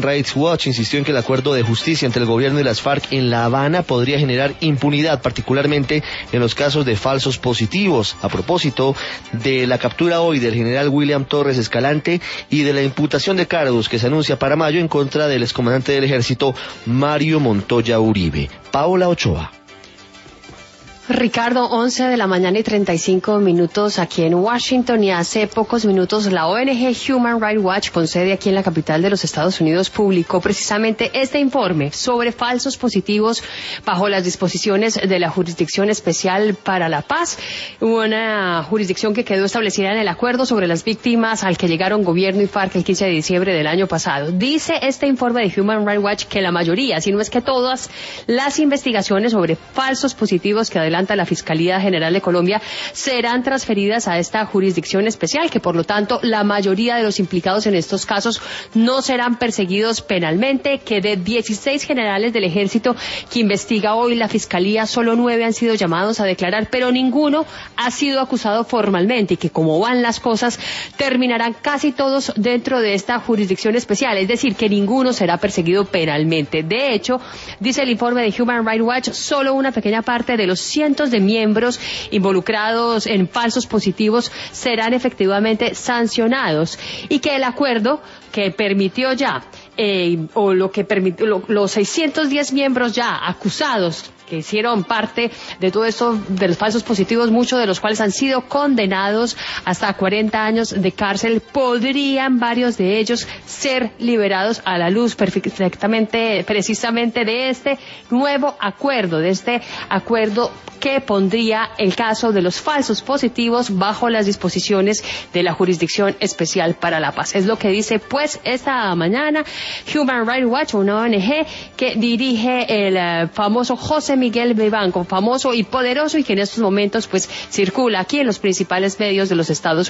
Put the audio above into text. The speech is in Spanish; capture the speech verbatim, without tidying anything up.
Rights Watch insistió en que el acuerdo de justicia entre el gobierno y las FARC en La Habana podría generar impunidad, particularmente en los casos de falsos positivos. A propósito de la captura hoy del general William Torres Escalante y de la imputación de cargos que se anuncia para mayo en contra del excomandante del ejército Mario Montoya Uribe. Paola Ochoa. Ricardo, once de la mañana y treinta y cinco minutos aquí en Washington, y hace pocos minutos la O N G Human Rights Watch, con sede aquí en la capital de los Estados Unidos, publicó precisamente este informe sobre falsos positivos bajo las disposiciones de la Jurisdicción Especial para la Paz, una jurisdicción que quedó establecida en el acuerdo sobre las víctimas al que llegaron gobierno y FARC el quince de diciembre del año pasado. Dice este informe de Human Rights Watch que la mayoría, si no es que todas, las investigaciones sobre falsos positivos que adelantan la Fiscalía General de Colombia serán transferidas a esta jurisdicción especial, que por lo tanto la mayoría de los implicados en estos casos no serán perseguidos penalmente, que de dieciséis generales del ejército que investiga hoy la Fiscalía, solo nueve han sido llamados a declarar, pero ninguno ha sido acusado formalmente, y que como van las cosas terminarán casi todos dentro de esta jurisdicción especial, es decir, que ninguno será perseguido penalmente. De hecho, dice el informe de Human Rights Watch, solo una pequeña parte de los cientos de miembros involucrados en falsos positivos serán efectivamente sancionados, y que el acuerdo que permitió ya, eh, o lo que permitió, lo, los seiscientos diez miembros ya acusados que hicieron parte de todo esto de los falsos positivos, muchos de los cuales han sido condenados hasta cuarenta años de cárcel, podrían varios de ellos ser liberados a la luz perfectamente, precisamente de este nuevo acuerdo, de este acuerdo que pondría el caso de los falsos positivos bajo las disposiciones de la Jurisdicción Especial para la Paz. Es lo que dice pues esta mañana Human Rights Watch, una O N G que dirige el uh, famoso José Miguel Vivanco, famoso y poderoso, y que en estos momentos pues circula aquí en los principales medios de los Estados Unidos.